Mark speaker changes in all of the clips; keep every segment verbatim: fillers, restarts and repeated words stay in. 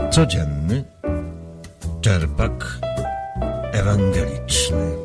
Speaker 1: Codzienny czerpak ewangeliczny.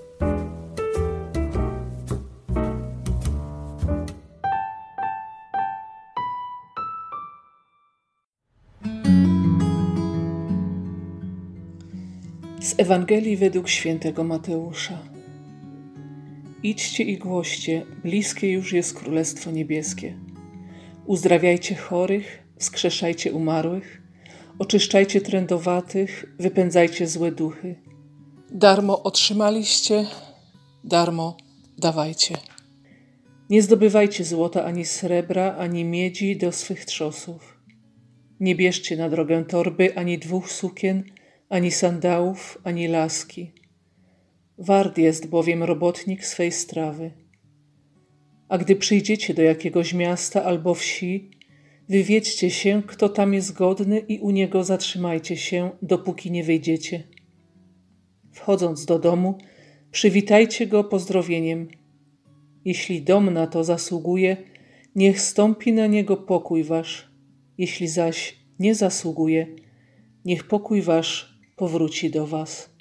Speaker 2: Z Ewangelii według świętego Mateusza. Idźcie i głoście, bliskie już jest Królestwo Niebieskie. Uzdrawiajcie chorych, wskrzeszajcie umarłych, oczyszczajcie trędowatych, wypędzajcie złe duchy. Darmo otrzymaliście, darmo dawajcie. Nie zdobywajcie złota ani srebra, ani miedzi do swych trzosów. Nie bierzcie na drogę torby, ani dwóch sukien, ani sandałów, ani laski. Wart jest bowiem robotnik swej strawy. A gdy przyjdziecie do jakiegoś miasta albo wsi, wywiedźcie się, kto tam jest godny i u niego zatrzymajcie się, dopóki nie wyjdziecie. Wchodząc do domu, przywitajcie go pozdrowieniem. Jeśli dom na to zasługuje, niech stąpi na niego pokój wasz. Jeśli zaś nie zasługuje, niech pokój wasz powróci do was.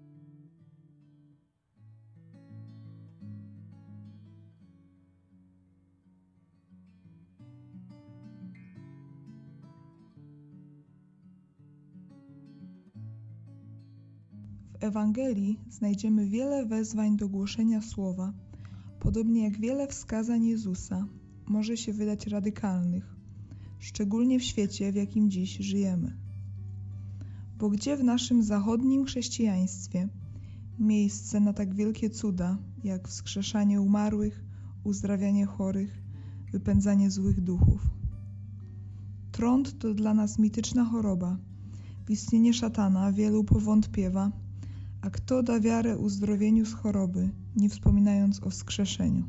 Speaker 3: W Ewangelii znajdziemy wiele wezwań do głoszenia słowa, podobnie jak wiele wskazań Jezusa może się wydać radykalnych, szczególnie w świecie, w jakim dziś żyjemy. Bo gdzie w naszym zachodnim chrześcijaństwie miejsce na tak wielkie cuda, jak wskrzeszanie umarłych, uzdrawianie chorych, wypędzanie złych duchów? Trąd to dla nas mityczna choroba. W istnienie szatana wielu powątpiewa, a kto da wiarę uzdrowieniu z choroby, nie wspominając o wskrzeszeniu?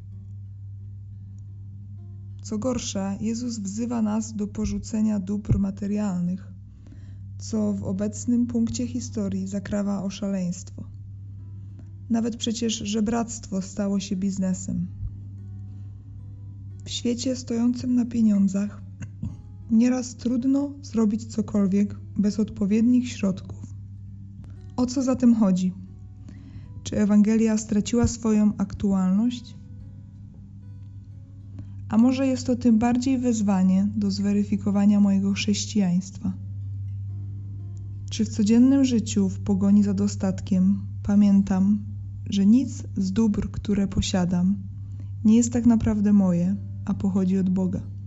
Speaker 3: Co gorsza, Jezus wzywa nas do porzucenia dóbr materialnych, co w obecnym punkcie historii zakrawa o szaleństwo. Nawet przecież żebractwo stało się biznesem. W świecie stojącym na pieniądzach nieraz trudno zrobić cokolwiek bez odpowiednich środków. O co zatem chodzi? Czy Ewangelia straciła swoją aktualność? A może jest to tym bardziej wezwanie do zweryfikowania mojego chrześcijaństwa? Czy w codziennym życiu, w pogoni za dostatkiem, pamiętam, że nic z dóbr, które posiadam, nie jest tak naprawdę moje, a pochodzi od Boga?